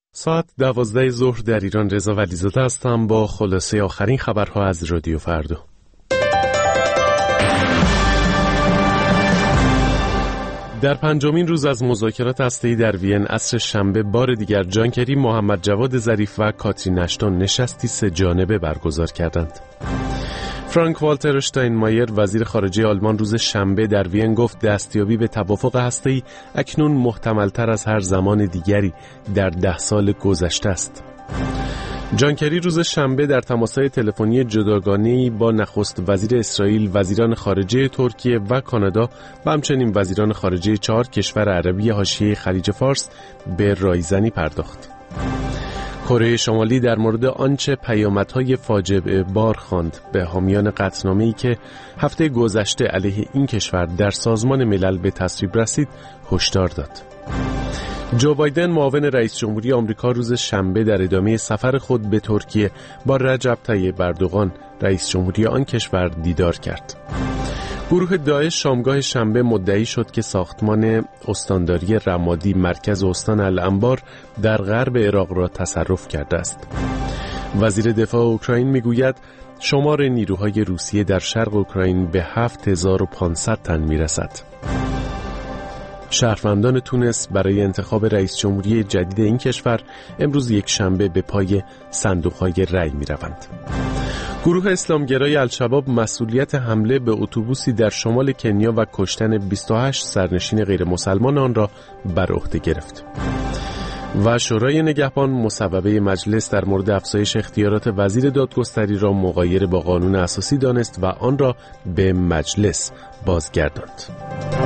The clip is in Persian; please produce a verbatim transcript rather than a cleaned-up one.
ساعت دوازده ظهر در ایران. رضا ولیزاده هستم با خلاصه آخرین خبرها از رادیو فردا. در پنجمین روز از مذاکرات هسته‌ای در وین عصر شنبه بار دیگر جان کری، محمد جواد ظریف و کاترین اشتون نشستی سه جانبه برگزار کردند. فرانک والتر اشتاینمایر وزیر خارجه آلمان روز شنبه در وین گفت دستیابی به توافق هسته‌ای اکنون محتمل‌تر از هر زمان دیگری در ده سال گذشته است. جان کری روز شنبه در تماس‌های تلفنی جداگانه‌ای با نخست وزیر اسرائیل، وزیران خارجه ترکیه و کانادا و همچنین وزیران خارجه چهار کشور عربی حاشیه خلیج فارس به رایزنی پرداخت. کره شمالی در مورد آنچه پیامدهای فاجعه بار خواند به حامیان قطعنامه‌ای که هفته گذشته علیه این کشور در سازمان ملل به تصویب رسید هشدار داد. جو بایدن معاون رئیس جمهوری آمریکا روز شنبه در ادامه سفر خود به ترکیه با رجب طیب اردوغان رئیس جمهوری آن کشور دیدار کرد. گروه داعش شامگاه شنبه مدعی شد که ساختمان استانداری رمادی مرکز استان الانبار در غرب عراق را تصرف کرده است. وزیر دفاع اوکراین میگوید شمار نیروهای روسیه در شرق اوکراین به هفت هزار و پانصد تن میرسد. شهروندان تونس برای انتخاب رئیس جمهوری جدید این کشور امروز یک شنبه به پای صندوق‌های رأی می‌روند. گروه اسلامگرای الشباب مسئولیت حمله به اتوبوسی در شمال کنیا و کشتن بیست و هشت سرنشین غیر مسلمان آن را بر عهده گرفت. و شورای نگهبان مصوبه مجلس در مورد افزایش اختیارات وزیر دادگستری را مغایر با قانون اساسی دانست و آن را به مجلس بازگرداند.